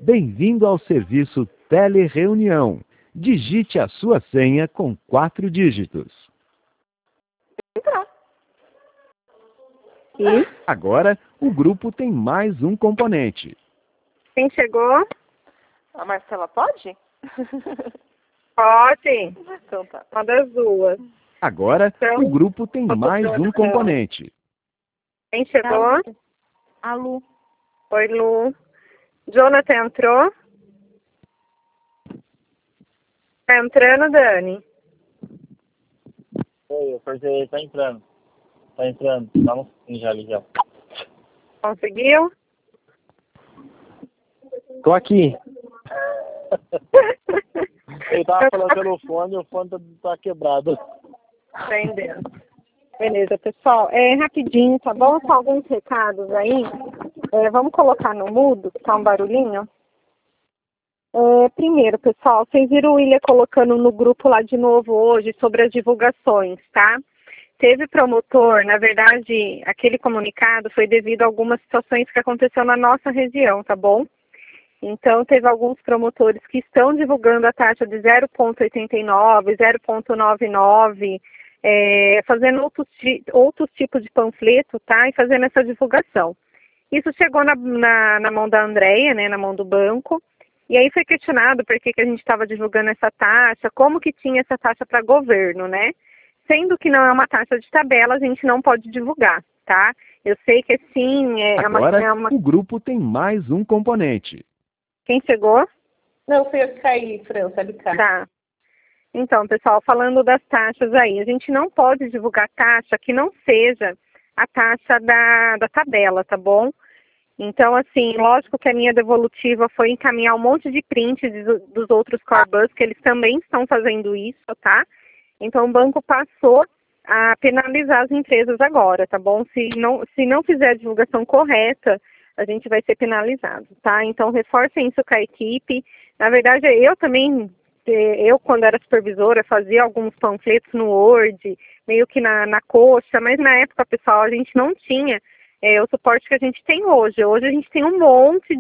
Bem-vindo ao serviço Telereunião. Digite a sua senha com 4 dígitos. E? Agora, o grupo tem mais um componente. Quem chegou? A Marcela pode? Pode. Então tá. Uma das duas. Agora, Então, o grupo tem mais um componente. Quem chegou? A Lu. Oi, Lu. Jonathan entrou? Tá entrando, Dani? Oi, o português tá entrando. Tá entrando. Dá um pouquinho já ali já. Conseguiu? Tô aqui. Ele tava falando pelo fone e o fone tá quebrado. Entendeu. Beleza, pessoal. Rapidinho, tá bom? Só alguns recados aí. Vamos colocar no mudo, que tá um barulhinho. Primeiro, pessoal, vocês viram o William colocando no grupo lá de novo hoje sobre as divulgações, tá? Teve promotor, na verdade, aquele comunicado foi devido a algumas situações que aconteceu na nossa região, tá bom? Então, teve alguns promotores que estão divulgando a taxa de 0,89, 0,99, fazendo outros tipos de panfleto, tá? E fazendo essa divulgação. Isso chegou na mão da Andréia, né, na mão do banco, e aí foi questionado por que a gente estava divulgando essa taxa, como que tinha essa taxa para governo, né? Sendo que não é uma taxa de tabela, a gente não pode divulgar, tá? Eu sei que sim, Agora, o grupo tem mais um componente. Quem chegou? Não, fui eu que caí, Fran, sabe cá. Tá. Então, pessoal, falando das taxas aí, a gente não pode divulgar taxa que não seja a taxa da tabela, tá bom? Então, assim, lógico que a minha devolutiva foi encaminhar um monte de prints dos outros Corbus, que eles também estão fazendo isso, tá? Então, o banco passou a penalizar as empresas agora, tá bom? Se não fizer a divulgação correta, a gente vai ser penalizado, tá? Então, reforcem isso com a equipe. Na verdade, eu também, quando era supervisora, fazia alguns panfletos no Word, meio que na coxa, mas na época, pessoal, a gente não tinha o suporte que a gente tem hoje. Hoje a gente tem um monte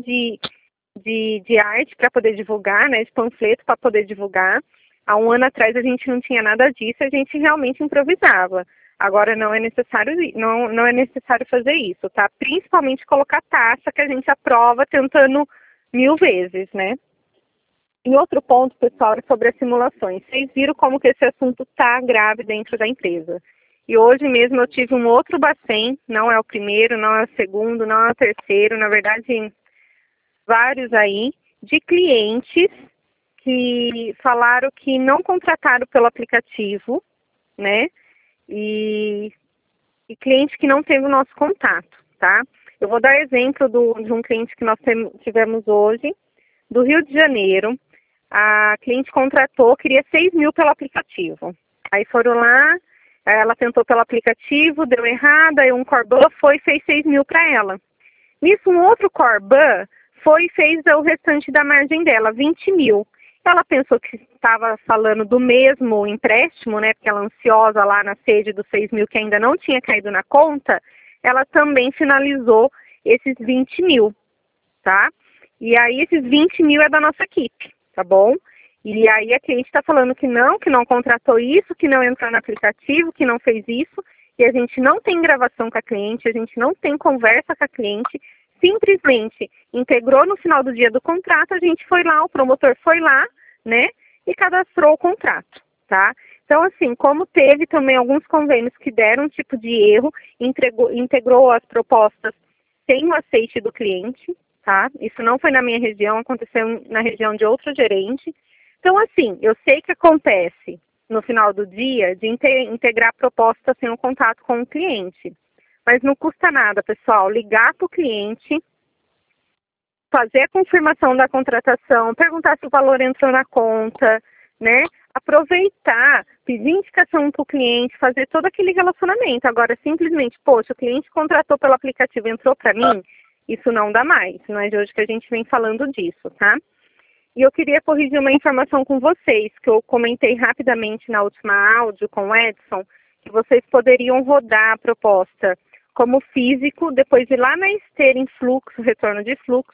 de arte para poder divulgar, né, de panfleto para poder divulgar. Há um ano atrás a gente não tinha nada disso, a gente realmente improvisava. Agora não é necessário fazer isso, tá? Principalmente colocar taxa que a gente aprova tentando 1000 vezes, né? E outro ponto, pessoal, é sobre as simulações. Vocês viram como que esse assunto tá grave dentro da empresa. E hoje mesmo eu tive um outro Bacen, não é o primeiro, não é o segundo, não é o terceiro, na verdade, vários aí, de clientes que falaram que não contrataram pelo aplicativo, né? E cliente que não teve o nosso contato, tá? Eu vou dar exemplo de um cliente que nós tivemos hoje, do Rio de Janeiro. A cliente contratou, queria 6 mil pelo aplicativo. Aí foram lá, ela tentou pelo aplicativo, deu errado, aí um Corban foi e fez 6 mil para ela. Nisso, um outro Corban foi e fez o restante da margem dela, 20 mil. Ela pensou que estava falando do mesmo empréstimo, né, porque ela ansiosa lá na sede dos 6 mil que ainda não tinha caído na conta, ela também finalizou esses 20 mil, tá? E aí esses 20 mil é da nossa equipe, tá bom? E aí a cliente está falando que não contratou isso, que não entrou no aplicativo, que não fez isso, e a gente não tem gravação com a cliente, a gente não tem conversa com a cliente, simplesmente integrou no final do dia do contrato, a gente foi lá, o promotor foi lá, né, e cadastrou o contrato, tá? Então, assim, como teve também alguns convênios que deram um tipo de erro, integrou as propostas sem o aceite do cliente, tá? Isso não foi na minha região, aconteceu na região de outro gerente. Então, assim, eu sei que acontece no final do dia de integrar a proposta sem o contato com o cliente. Mas não custa nada, pessoal, ligar para o cliente, fazer a confirmação da contratação, perguntar se o valor entrou na conta, né? Aproveitar, pedir indicação para o cliente, fazer todo aquele relacionamento. Agora, simplesmente, poxa, o cliente contratou pelo aplicativo e entrou para mim, isso não dá mais. Não é de hoje que a gente vem falando disso, tá? E eu queria corrigir uma informação com vocês, que eu comentei rapidamente na última áudio com o Edson, que vocês poderiam rodar a proposta como físico, depois ir lá na esteira em fluxo, retorno de fluxo,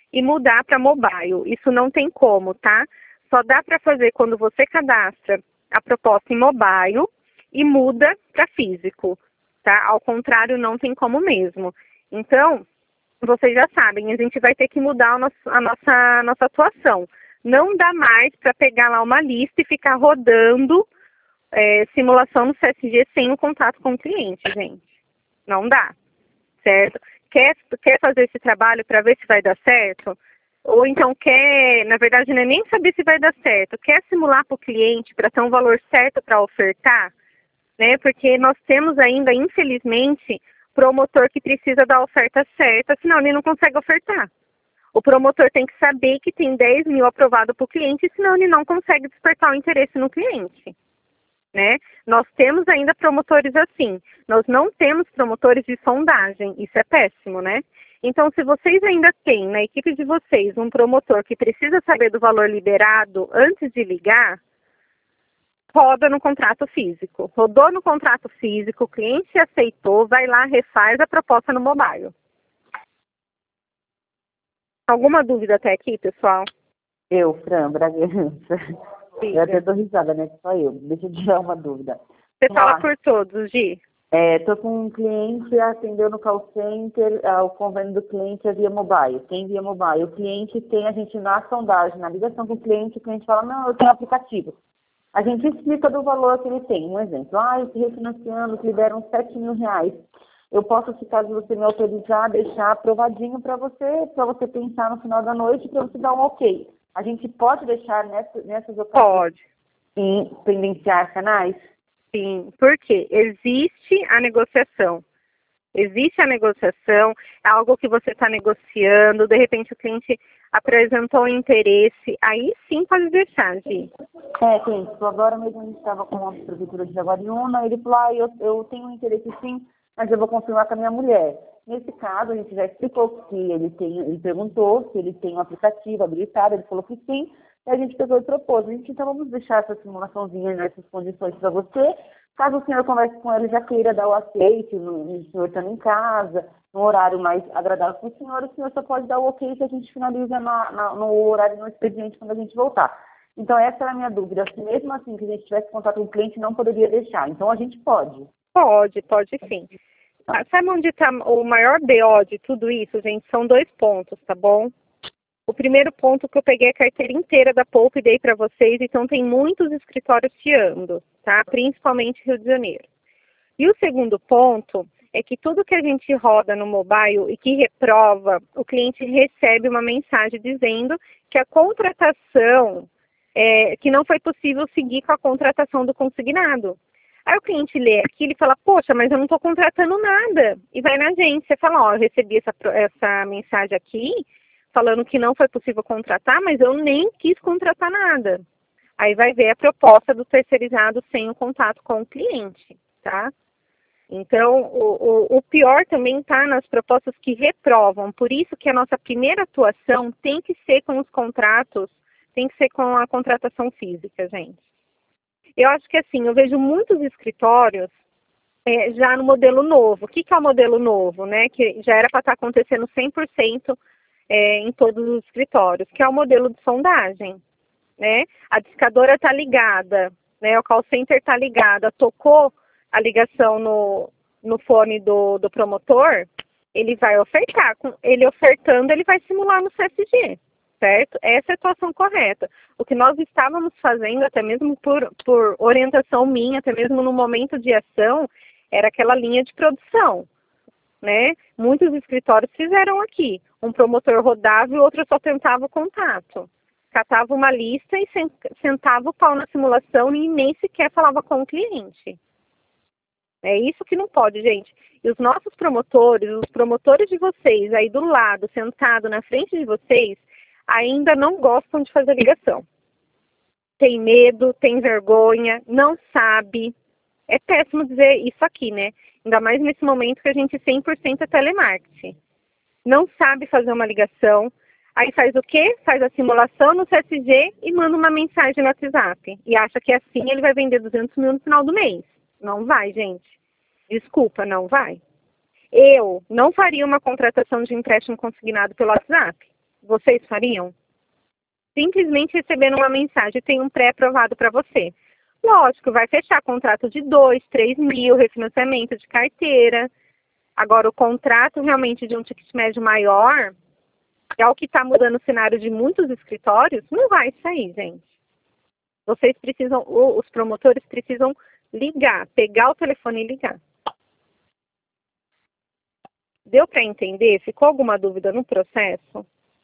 e mudar para mobile. Isso não tem como, tá? Só dá para fazer quando você cadastra a proposta em mobile e muda para físico, tá? Ao contrário, não tem como mesmo. Então, vocês já sabem, a gente vai ter que mudar a nossa atuação. Não dá mais para pegar lá uma lista e ficar rodando simulação no CSG sem o contato com o cliente, gente. Não dá, certo? Quer fazer esse trabalho para ver se vai dar certo? Ou então na verdade, não é nem saber se vai dar certo, quer simular para o cliente para ter um valor certo para ofertar, né? Porque nós temos ainda, infelizmente, promotor que precisa da oferta certa, senão ele não consegue ofertar. O promotor tem que saber que tem 10 mil aprovado para o cliente, senão ele não consegue despertar o interesse no cliente, né? Nós temos ainda promotores assim, nós não temos promotores de sondagem, isso é péssimo, né? Então, se vocês ainda têm na equipe de vocês um promotor que precisa saber do valor liberado antes de ligar, roda no contrato físico. Rodou no contrato físico, o cliente aceitou, vai lá, refaz a proposta no mobile. Alguma dúvida até aqui, pessoal? Fran Bragança. Eu até dou risada, né? Só eu. Deixa eu tirar uma dúvida. Você fala por todos, Gi. Tô com um cliente, atendeu no call center, o convênio do cliente é via mobile. Tem via mobile. O cliente tem, a gente na sondagem, na ligação com o cliente fala, não, eu tenho aplicativo. A gente explica do valor que ele tem. Um exemplo, esse refinanciando, que libera uns 7 mil reais. Eu posso, se caso você me autorizar, deixar aprovadinho para você pensar no final da noite, para você dar um ok. A gente pode deixar nessas ocasiões? Pode. Em pendenciar canais? Sim, porque existe a negociação. Existe a negociação, é algo que você está negociando, de repente o cliente apresentou interesse, aí sim pode deixar, Gi. Cliente, agora mesmo a gente estava com a prefeitura de Jaguariúna, ele falou, eu tenho interesse sim, mas eu vou confirmar com a minha mulher. Nesse caso, a gente já explicou que ele perguntou se ele tem um aplicativo habilitado, ele falou que sim, e a gente pegou e propôs. Então vamos deixar essa simulaçãozinha nessas condições para você. Caso o senhor converse com ele, já queira dar o aceite, o senhor estando em casa, no horário mais agradável para o senhor só pode dar o ok se a gente finaliza no horário, no expediente, quando a gente voltar. Então, essa era a minha dúvida. Se mesmo assim que a gente tivesse contato com o cliente, não poderia deixar. Então, a gente pode? Pode sim. Sabe onde está o maior BO de tudo isso, gente? São 2 pontos, tá bom? O primeiro ponto que eu peguei a carteira inteira da Poupa e dei para vocês, então tem muitos escritórios chiando, tá? Principalmente Rio de Janeiro. E o segundo ponto é que tudo que a gente roda no mobile e que reprova, o cliente recebe uma mensagem dizendo que a contratação, que não foi possível seguir com a contratação do consignado. Aí o cliente lê aquilo e fala, poxa, mas eu não estou contratando nada. E vai na agência e fala, eu recebi essa mensagem aqui, falando que não foi possível contratar, mas eu nem quis contratar nada. Aí vai ver a proposta do terceirizado sem o contato com o cliente, tá? Então, o pior também está nas propostas que reprovam. Por isso que a nossa primeira atuação tem que ser com os contratos, tem que ser com a contratação física, gente. Eu acho que assim, eu vejo muitos escritórios já no modelo novo. O que é o modelo novo, né? Que já era para estar acontecendo 100% em todos os escritórios, que é o modelo de sondagem, né? A discadora está ligada, né? O call center está ligada, tocou a ligação no fone do promotor, ele vai ofertar. Ele ofertando, ele vai simular no CSG, certo? Essa é a situação correta. O que nós estávamos fazendo, até mesmo por orientação minha, até mesmo no momento de ação, era aquela linha de produção, né? Muitos escritórios fizeram aqui. Um promotor rodava e o outro só tentava o contato. Catava uma lista e sentava o pau na simulação e nem sequer falava com o cliente. É isso que não pode, gente. E os nossos promotores, os promotores de vocês aí do lado, sentado na frente de vocês, ainda não gostam de fazer ligação. Tem medo, tem vergonha, não sabe. É péssimo dizer isso aqui, né? Ainda mais nesse momento que a gente 100% é telemarketing. Não sabe fazer uma ligação. Aí faz o quê? Faz a simulação no CSG e manda uma mensagem no WhatsApp. E acha que assim ele vai vender 200 mil no final do mês. Não vai, gente. Desculpa, não vai. Eu não faria uma contratação de empréstimo consignado pelo WhatsApp. Vocês fariam? Simplesmente recebendo uma mensagem, tem um pré-aprovado para você. Lógico, vai fechar contrato de 2, 3 mil, refinanciamento de carteira. Agora, o contrato realmente de um ticket médio maior, é o que está mudando o cenário de muitos escritórios, não vai sair, gente. Vocês precisam, os promotores precisam ligar, pegar o telefone e ligar. Deu para entender? Ficou alguma dúvida no processo?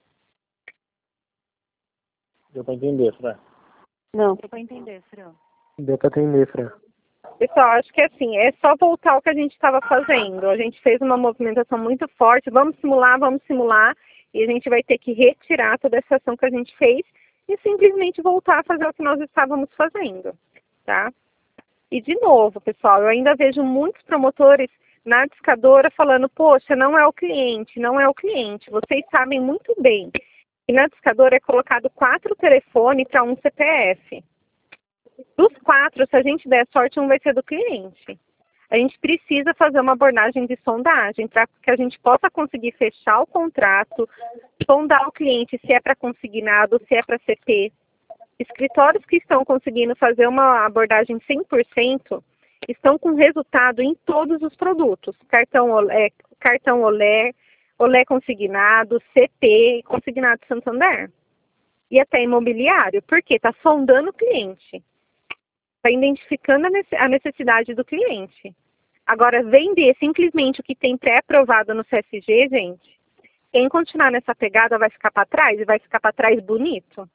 Deu para entender, Fran. Não. Deu pra entender, Fran. Deu para entender, Fran. Pessoal, acho que assim, é só voltar ao que a gente estava fazendo. A gente fez uma movimentação muito forte, vamos simular, e a gente vai ter que retirar toda essa ação que a gente fez e simplesmente voltar a fazer o que nós estávamos fazendo, tá? E de novo, pessoal, eu ainda vejo muitos promotores na discadora falando, poxa, não é o cliente, não é o cliente. Vocês sabem muito bem que na discadora é colocado 4 telefones para um CPF. Dos 4, se a gente der sorte, um vai ser do cliente. A gente precisa fazer uma abordagem de sondagem para que a gente possa conseguir fechar o contrato, sondar o cliente se é para consignado, se é para CP. Escritórios que estão conseguindo fazer uma abordagem 100% estão com resultado em todos os produtos. Cartão Olé, Olé consignado, CP, consignado Santander. E até imobiliário, porque está sondando o cliente. Está identificando a necessidade do cliente. Agora, vender simplesmente o que tem pré-aprovado no CSG, gente, quem continuar nessa pegada vai ficar para trás, e vai ficar para trás bonito.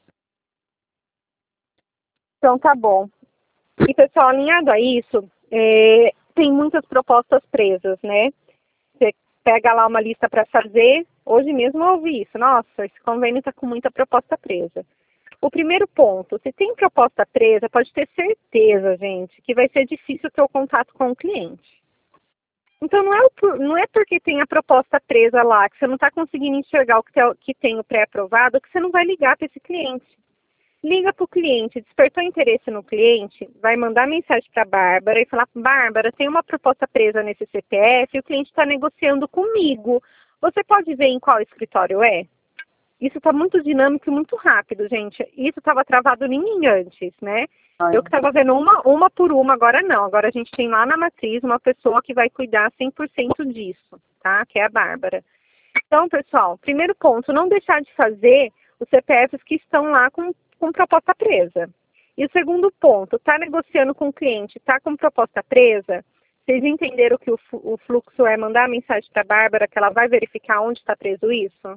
Então, tá bom. E, pessoal, alinhado a isso, tem muitas propostas presas, né? Você pega lá uma lista para fazer. Hoje mesmo eu ouvi isso. Nossa, esse convênio está com muita proposta presa. O primeiro ponto, se tem proposta presa, pode ter certeza, gente, que vai ser difícil ter o contato com o cliente. Então, não é porque tem a proposta presa lá, que você não está conseguindo enxergar o que tem o pré-aprovado, que você não vai ligar para esse cliente. Liga para o cliente, despertou interesse no cliente, vai mandar mensagem para a Bárbara e falar, Bárbara, tem uma proposta presa nesse CPF, o cliente está negociando comigo. Você pode ver em qual escritório é? Isso está muito dinâmico e muito rápido, gente. Isso estava travado em mim antes, né? Eu que estava vendo uma por uma, agora não. Agora a gente tem lá na matriz uma pessoa que vai cuidar 100% disso, tá? Que é a Bárbara. Então, pessoal, primeiro ponto, não deixar de fazer os CPFs que estão lá com proposta presa. E o segundo ponto, está negociando com o cliente, está com proposta presa, vocês entenderam que o fluxo é mandar a mensagem para a Bárbara que ela vai verificar onde está preso isso?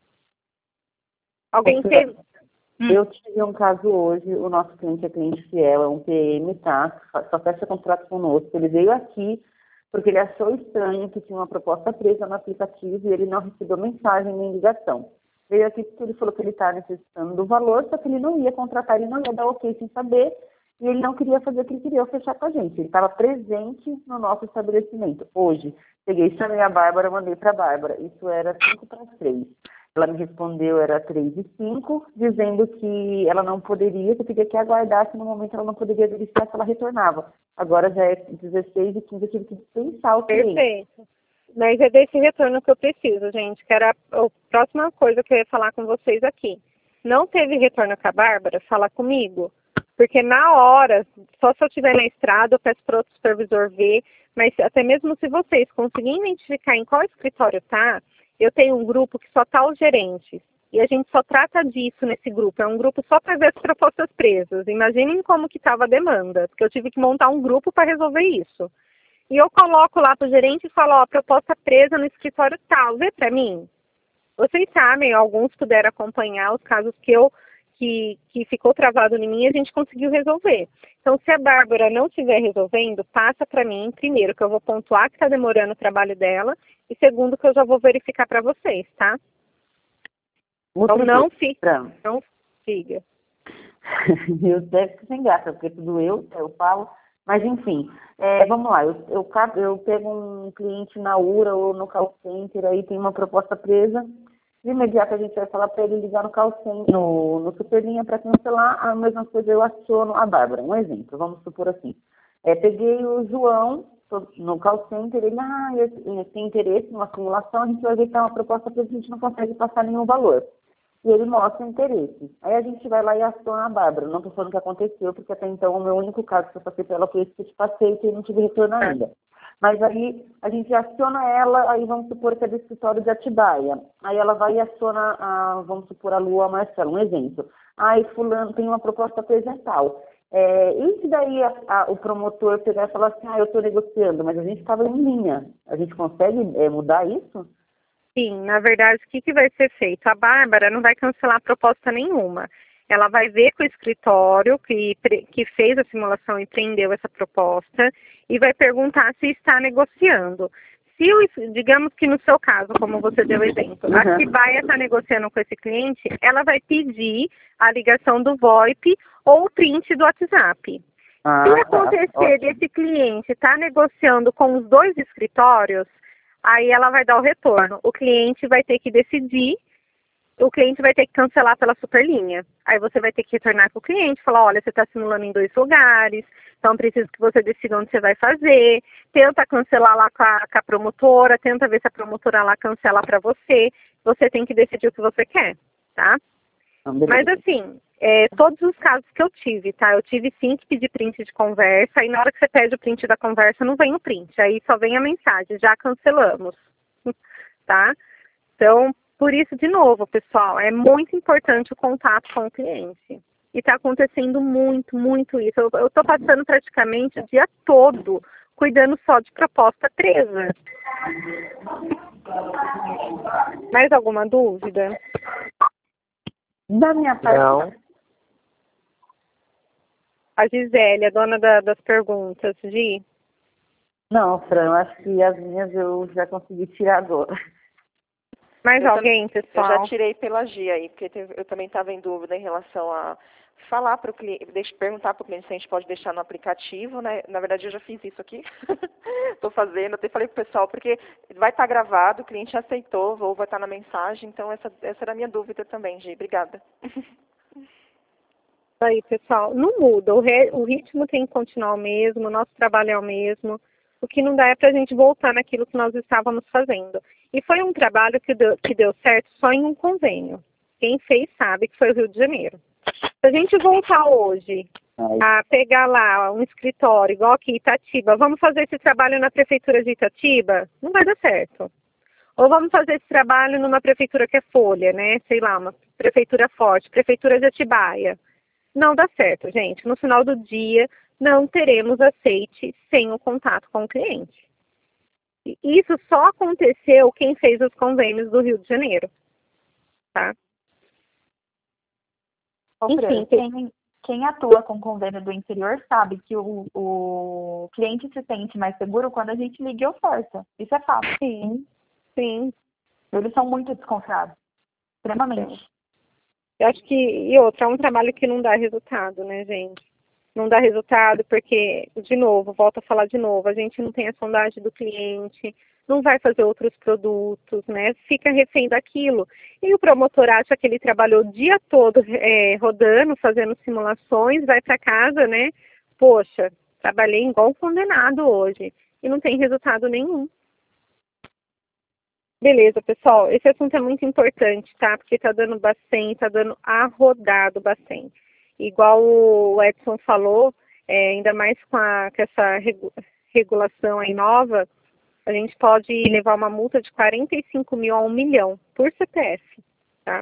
Alguém fez? Eu tive um caso hoje, o nosso cliente é cliente fiel, é um PM, tá? Só fecha contrato conosco. Ele veio aqui porque ele achou estranho que tinha uma proposta presa no aplicativo e ele não recebeu mensagem nem ligação. Veio aqui porque ele falou que ele está necessitando do valor, só que ele não ia contratar, ele não ia dar ok sem saber, e ele não queria fazer o que ele queria, fechar com a gente. Ele estava presente no nosso estabelecimento. Hoje, peguei, chamei a Bárbara, mandei para a Bárbara. Isso era 5 para 3. Ela me respondeu, era 3:05, dizendo que ela não poderia, que eu teria que aguardar, que no momento ela não poderia verificar se ela retornava. Agora já é 16:15, eu tive que dispensar o cliente. Perfeito. Mas é desse retorno que eu preciso, gente, que era a próxima coisa que eu ia falar com vocês aqui. Não teve retorno com a Bárbara? Fala comigo. Porque na hora, só se eu estiver na estrada, eu peço para outro supervisor ver, mas até mesmo se vocês conseguirem identificar em qual escritório tá, eu tenho um grupo que só está os gerentes. E a gente só trata disso nesse grupo. É um grupo só para ver as propostas presas. Imaginem como que estava a demanda, porque eu tive que montar um grupo para resolver isso. E eu coloco lá para o gerente e falo, ó, proposta presa no escritório tal, vê para mim. Vocês sabem, alguns puderam acompanhar os casos que ficou travado em mim e a gente conseguiu resolver. Então, se a Bárbara não estiver resolvendo, passa para mim, primeiro, que eu vou pontuar que está demorando o trabalho dela, e segundo, que eu já vou verificar para vocês, tá? Então, não fica. Eu deve ficar sem graça, porque tudo eu falo. Mas, enfim, vamos lá. Eu pego um cliente na URA ou no call center, aí tem uma proposta presa. De imediato a gente vai falar para ele ligar no call center, no Superlinha para cancelar. A mesma coisa eu aciono a Bárbara. Um exemplo, vamos supor assim. Peguei o João, no call center, ele, eu tenho interesse numa simulação, a gente vai ver que é uma proposta que a gente não consegue passar nenhum valor. E ele mostra interesse. Aí a gente vai lá e aciona a Bárbara. Não estou falando que aconteceu, porque até então o meu único caso que eu passei para ela foi esse que eu te passei, que eu não tive retorno ainda. Mas aí a gente aciona ela, aí vamos supor que é do escritório de Atibaia. Aí ela vai e aciona, vamos supor, a Lua Marcela, um exemplo. Aí fulano tem uma proposta apresental. E se daí o promotor pegar e falar assim, eu estou negociando, mas a gente estava em linha. A gente consegue mudar isso? Sim, na verdade, o que vai ser feito? A Bárbara não vai cancelar proposta nenhuma. Ela vai ver com o escritório que fez a simulação e prendeu essa proposta e vai perguntar se está negociando. Digamos que no seu caso, como você deu exemplo, a Atibaia está negociando com esse cliente, ela vai pedir a ligação do VoIP ou o print do WhatsApp. Se acontecer desse cliente estar negociando com os dois escritórios, aí ela vai dar o retorno. O cliente vai ter que decidir, o cliente vai ter que cancelar pela superlinha. Aí você vai ter que retornar com o cliente, falar, olha, você está simulando em 2 lugares, então preciso que você decida onde você vai fazer, tenta cancelar lá com a promotora, tenta ver se a promotora lá cancela para você tem que decidir o que você quer, tá? Mas assim, todos os casos que eu tive, tá? Eu tive sim que pedir print de conversa, e na hora que você pede o print da conversa, não vem o print, aí só vem a mensagem, já cancelamos, tá? Então, por isso, de novo, pessoal, é muito importante o contato com o cliente. E está acontecendo muito, muito isso. Eu estou passando praticamente o dia todo cuidando só de proposta presa. Mais alguma dúvida? Da minha parte. Não. A Gisele, a dona das perguntas, Gi? Não, Fran, eu acho que as minhas eu já consegui tirar agora. Mais alguém, pessoal? Eu já tirei pela Gia aí, porque eu também estava em dúvida em relação a falar para o cliente, perguntar para o cliente se a gente pode deixar no aplicativo, né? Na verdade, eu já fiz isso aqui. Estou fazendo, até falei para o pessoal, porque vai estar gravado, o cliente aceitou, ou vai estar na mensagem, então essa era a minha dúvida também, Gi. Obrigada. Aí, pessoal, não muda, o ritmo tem que continuar o mesmo, o nosso trabalho é o mesmo. O que não dá é para a gente voltar naquilo que nós estávamos fazendo. E foi um trabalho que deu certo só em um convênio. Quem fez sabe que foi o Rio de Janeiro. Se a gente voltar hoje a pegar lá um escritório, igual aqui em Itatiba, vamos fazer esse trabalho na prefeitura de Itatiba? Não vai dar certo. Ou vamos fazer esse trabalho numa prefeitura que é folha, né? Sei lá, uma prefeitura forte, prefeitura de Atibaia. Não dá certo, gente. No final do dia, não teremos aceite sem o contato com o cliente. E isso só aconteceu quem fez os convênios do Rio de Janeiro, tá? Enfim, quem atua com convênio do interior sabe que o cliente se sente mais seguro quando a gente liga e oferta. Isso é fato. Sim, sim. Eles são muito desconfiados. Extremamente. Eu acho que, e outra, é um trabalho que não dá resultado, né, gente? Não dá resultado porque, de novo, volto a falar de novo, a gente não tem a sondagem do cliente, não vai fazer outros produtos, né? Fica refém daquilo. E o promotor acha que ele trabalhou o dia todo rodando, fazendo simulações, vai para casa, né? Poxa, trabalhei igual um condenado hoje e não tem resultado nenhum. Beleza, pessoal, esse assunto é muito importante, tá? Porque tá dando bastante, tá dando arrodado bastante. Igual o Edson falou, ainda mais com essa regulação aí nova, a gente pode levar uma multa de 45 mil a 1 milhão por CPF, tá?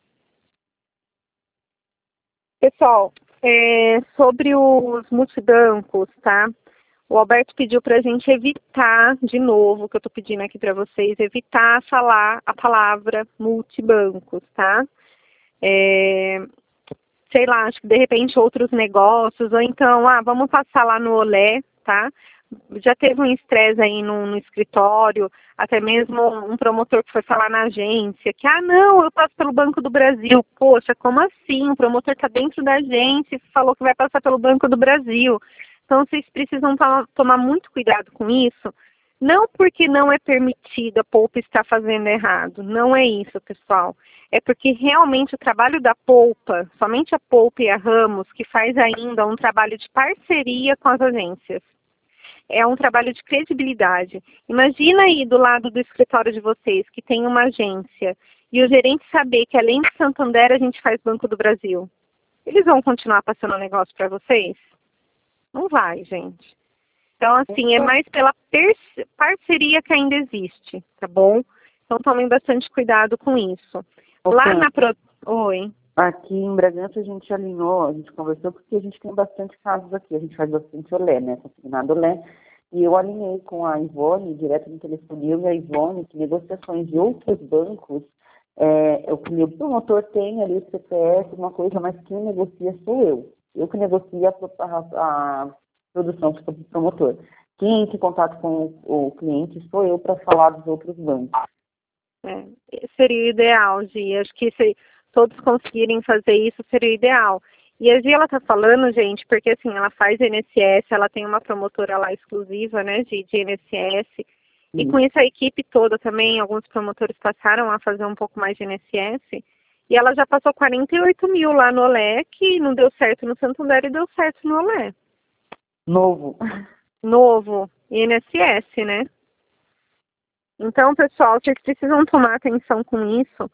Pessoal, sobre os multibancos, tá? O Alberto pediu para a gente evitar, de novo, que eu estou pedindo aqui para vocês, evitar falar a palavra multibancos, tá? Sei lá, acho que de repente outros negócios, ou então, vamos passar lá no Olé, tá? Já teve um estresse aí no escritório, até mesmo um promotor que foi falar na agência, que, não, eu passo pelo Banco do Brasil. Poxa, como assim? O promotor está dentro da agência e falou que vai passar pelo Banco do Brasil. Então, vocês precisam tomar muito cuidado com isso. Não porque não é permitido, a Poupa está fazendo errado. Não é isso, pessoal. É porque realmente o trabalho da Poupa, somente a Poupa e a Ramos, que faz ainda um trabalho de parceria com as agências. é um trabalho de credibilidade. Imagina aí do lado do escritório de vocês, que tem uma agência, e o gerente saber que além de Santander a gente faz Banco do Brasil. Eles vão continuar passando o negócio para vocês? Não vai, gente. Então, assim, é mais pela parceria que ainda existe, tá bom? Então, tomem bastante cuidado com isso. Lá na... Oi. Aqui em Bragança a gente alinhou, a gente conversou, porque a gente tem bastante casos aqui, a gente faz bastante olé, né, consignado olé, e eu alinhei com a Ivone, direto no telefone, eu e a Ivone, que negociações de outros bancos, o promotor tem ali o CPF, uma coisa, mas quem negocia sou eu. Eu que negocio a produção do promotor. Quem entra em contato com o cliente sou eu para falar dos outros bancos. Seria o ideal, Gi. Acho que se todos conseguirem fazer isso, seria o ideal. E a Gi, ela tá falando, gente, porque assim, ela faz INSS, ela tem uma promotora lá exclusiva, né, de INSS. E com isso a equipe toda também, alguns promotores passaram a fazer um pouco mais de INSS. E ela já passou 48 mil lá no Olé, que não deu certo no Santander e deu certo no Olé. Novo, INSS, né? Então, pessoal, vocês precisam tomar atenção com isso.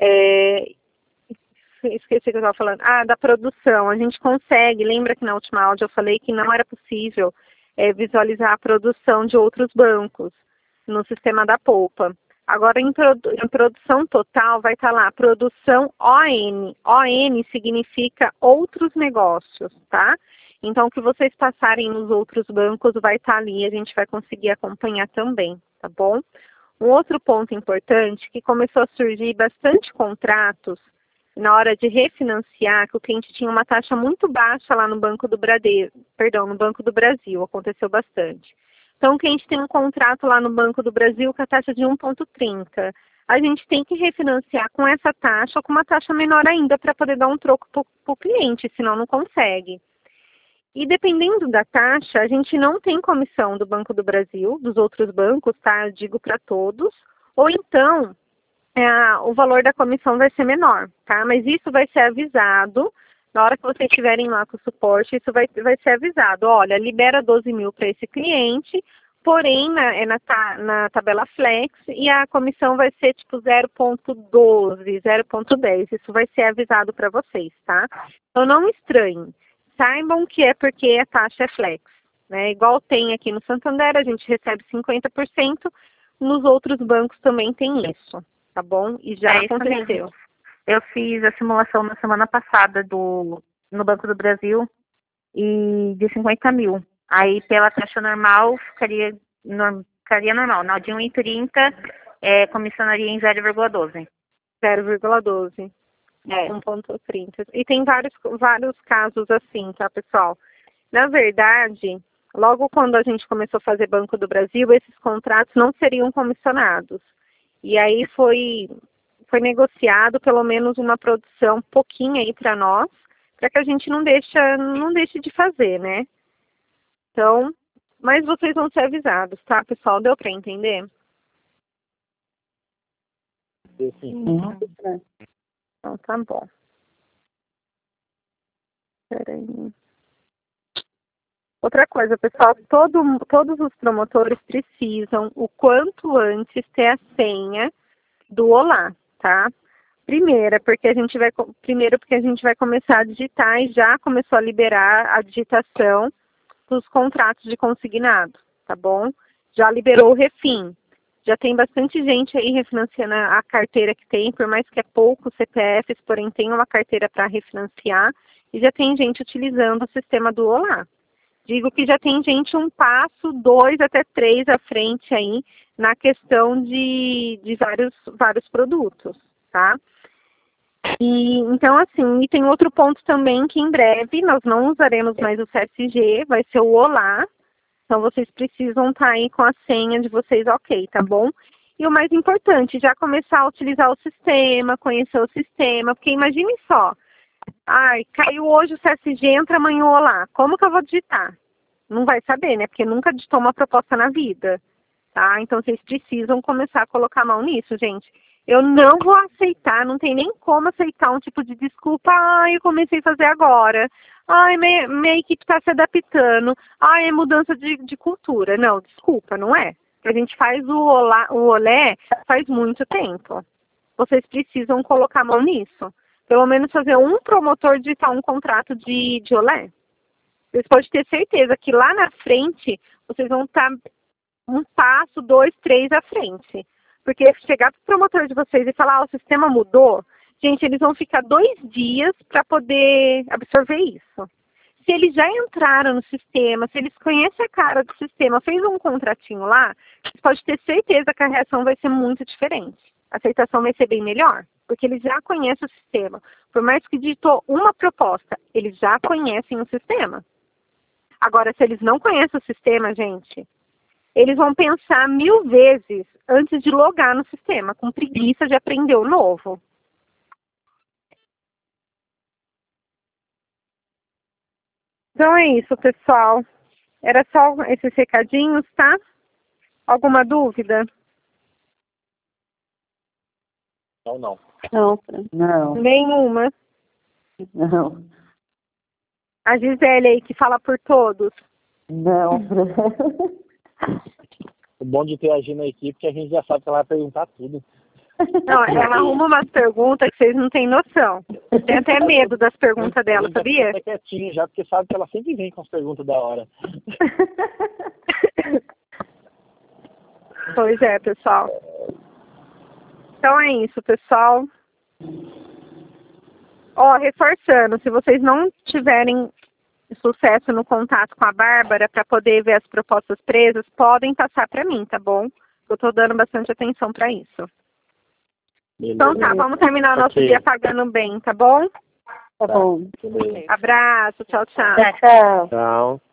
Esqueci o que eu estava falando. Da produção. A gente consegue, lembra que na última áudio eu falei que não era possível visualizar a produção de outros bancos no sistema da Poupa. Agora, em produção total, vai estar lá, produção ON. ON significa outros negócios, tá? Então, o que vocês passarem nos outros bancos vai estar ali, a gente vai conseguir acompanhar também, tá bom? Um outro ponto importante, que começou a surgir bastante contratos na hora de refinanciar, que o cliente tinha uma taxa muito baixa lá no Banco do Brasil, aconteceu bastante. Então, o cliente tem um contrato lá no Banco do Brasil com a taxa de 1,30. A gente tem que refinanciar com essa taxa ou com uma taxa menor ainda para poder dar um troco para o cliente, senão não consegue. E dependendo da taxa, a gente não tem comissão do Banco do Brasil, dos outros bancos, tá? Eu digo para todos. Ou então, o valor da comissão vai ser menor, tá? Mas isso vai ser avisado. Na hora que vocês estiverem lá com o suporte, isso vai ser avisado. Olha, libera 12 mil para esse cliente, porém na tabela Flex, e a comissão vai ser tipo 0,12, 0,10. Isso vai ser avisado para vocês, tá? Então não estranhem. Saibam que é porque a taxa é Flex, né? Igual tem aqui no Santander, a gente recebe 50%, nos outros bancos também tem isso, tá bom? E já aconteceu. Eu fiz a simulação na semana passada no Banco do Brasil e de 50 mil. Aí pela taxa normal ficaria normal. Na de 1,30 comissionaria em 0,12. 0,12. 1,30. E tem vários casos assim, tá, pessoal? Na verdade, logo quando a gente começou a fazer Banco do Brasil, esses contratos não seriam comissionados. E aí foi negociado pelo menos uma produção pouquinho aí para nós, para que a gente não deixe de fazer, né? Então, mas vocês vão ser avisados, tá, pessoal? Deu para entender? Sim. Então, tá bom. Peraí. Outra coisa, pessoal, todos os promotores precisam, o quanto antes, ter a senha do Olá, tá? Primeiro, porque a gente vai começar a digitar e já começou a liberar a digitação dos contratos de consignado, tá bom? Já liberou o refim. Já tem bastante gente aí refinanciando a carteira que tem, por mais que é pouco CPFs, porém tem uma carteira para refinanciar, e já tem gente utilizando o sistema do Olá. Digo que já tem gente 1 passo, 2 até 3 à frente aí na questão de vários produtos, tá? E então, assim, e tem outro ponto também que em breve nós não usaremos mais o CSG, vai ser o Olá. Então, vocês precisam estar aí com a senha de vocês, ok, tá bom? E o mais importante, já começar a utilizar o sistema, conhecer o sistema, porque imagine só, caiu hoje o CSG, entra amanhã o Olá, como que eu vou digitar? Não vai saber, né? Porque nunca digitou uma proposta na vida, tá? Então, vocês precisam começar a colocar a mão nisso, gente. Eu não vou aceitar, não tem nem como aceitar um tipo de desculpa, eu comecei a fazer agora. Ai, minha equipe está se adaptando. Ai, é mudança de cultura. Não, desculpa, não é. A gente faz o olé faz muito tempo. Vocês precisam colocar a mão nisso. Pelo menos fazer um promotor digitar um contrato de olé. Vocês podem ter certeza que lá na frente, vocês vão estar um passo, 2, 3 à frente. Porque chegar para o promotor de vocês e falar, o sistema mudou, gente, eles vão ficar 2 dias para poder absorver isso. Se eles já entraram no sistema, se eles conhecem a cara do sistema, fez um contratinho lá, você pode ter certeza que a reação vai ser muito diferente. A aceitação vai ser bem melhor, porque eles já conhecem o sistema. Por mais que digitou uma proposta, eles já conhecem o sistema. Agora, se eles não conhecem o sistema, gente, eles vão pensar 1000 vezes antes de logar no sistema, com preguiça de aprender o novo. Então é isso, pessoal. Era só esses recadinhos, tá? Alguma dúvida? Não. Não. Nenhuma. Não. A Gisele aí, que fala por todos. Não. O bom de ter a Gi na equipe é que a gente já sabe que ela vai perguntar tudo. Não, ela arruma umas perguntas que vocês não têm noção. Tem até medo das perguntas dela, sabia? Fica quietinho já, porque sabe que ela sempre vem com as perguntas da hora. Pois é, pessoal. Então é isso, pessoal. Ó, reforçando, se vocês não tiverem sucesso no contato com a Bárbara para poder ver as propostas presas, podem passar para mim, tá bom? Eu tô dando bastante atenção para isso. Beleza. Então tá, vamos terminar o nosso dia pagando bem, tá bom? Tá bom. Abraço, tchau, tchau. Tchau. Tchau.